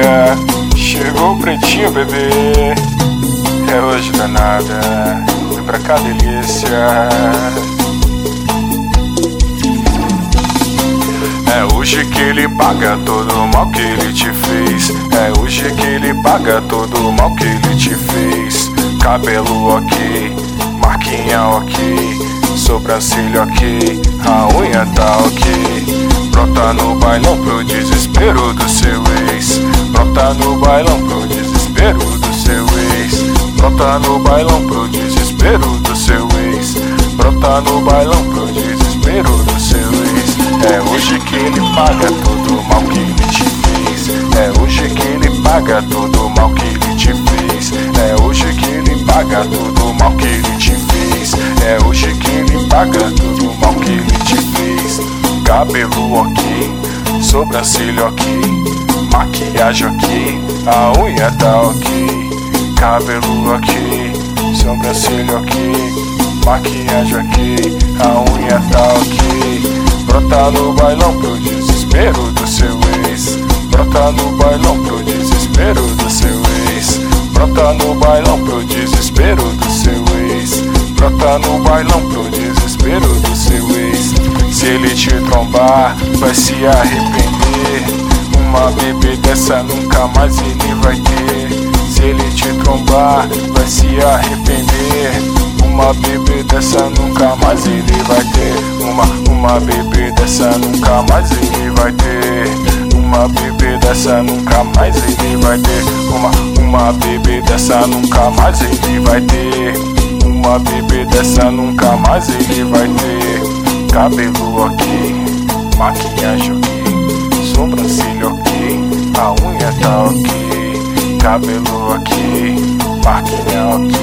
dia, chegou o pretinho, bebê. É hoje danada, vem pra cá, delícia. É hoje que ele paga todo o mal que ele te fez. É hoje que ele paga todo o mal que ele te fez. Cabelo ok, marquinha ok, sobrancelha ok, a unha tá ok. Brota no bailão pro desespero do seu ex. Brota no bailão pro desespero do seu ex. Brota no bailão pro desespero do seu ex. Brota no bailão pro desespero do seu ex. É hoje que ele paga todo o mal que ele te fez. É hoje que ele paga todo o mal que ele te fez. É hoje que ele paga todo o mal que ele te fez. É hoje que ele paga todo o mal que ele te fez. Cabelo ok, sobrancelha ok, maquiagem ok, a unha tá ok. Cabelo ok, sobrancelha ok, maquiagem ok, a unha tá ok. Brota no bailão pro desespero do seu ex. Brota no bailão pro desespero do seu ex. Brota no bailão pro desespero do seu ex. Brota no bailão pro desespero do seu ex. Se ele te trombar, vai se arrepender. Uma bebê dessa nunca mais ele vai ter. Se ele te trombar, vai se arrepender. Uma bebê dessa nunca mais ele vai ter. Uma bebê dessa nunca mais ele vai ter. Uma bebê dessa nunca mais ele vai ter. Uma bebê dessa nunca mais ele vai ter. Uma bebê dessa nunca mais ele vai ter. Cabelo ok, maquiagem ok, sobrancelha ok, a unha tá ok. Cabelo ok, maquiagem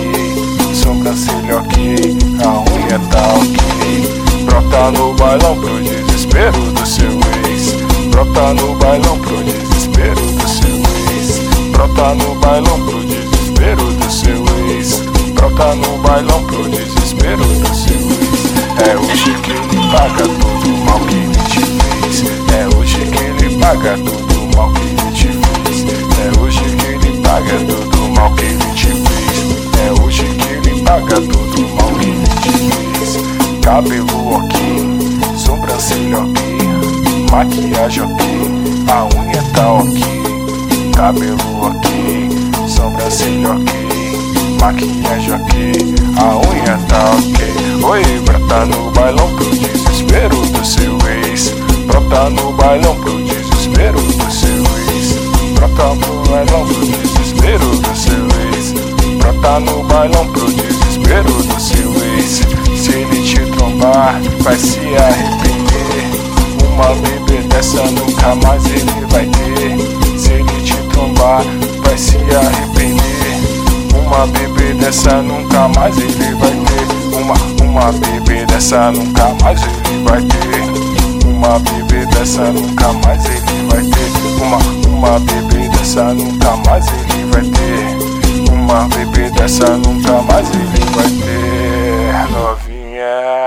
ok, sobrancelha ok, a unha tá ok. Brota no bailão pro desespero do seu ex. Brota no bailão pro desespero do seu ex. Brota no bailão pro desespero do seu ex. Brota no bailão pro desespero do seu ex. É hoje que ele paga todo o mal que ele te fez. É hoje que ele paga todo o mal que ele te fez. É hoje que ele paga todo o mal que ele te fez. É hoje que ele paga todo o mal que ele te fez. Cabelo ok, sobrancelha ok, maquiagem ok, a unha tá ok. Cabelo ok, sobrancelha ok, maquiagem ok, a unha tá ok. Oi, brota no bailão pro desespero do seu ex. Brota no bailão pro desespero do seu ex. Brota no bailão pro desespero do seu ex. Brota no bailão pro desespero do seu ex. Se ele te trombar, vai se arrepender. Uma bebê dessa nunca mais ele vai ter. Se ele te trombar, vai se arrepender. Uma bebê dessa nunca mais ele vai ter. Uma bebê dessa nunca mais ele vai ter. Uma bebê dessa nunca mais ele vai ter. Uma bebê dessa nunca mais ele vai ter. Uma bebê dessa nunca mais ele vai ter. Novinha.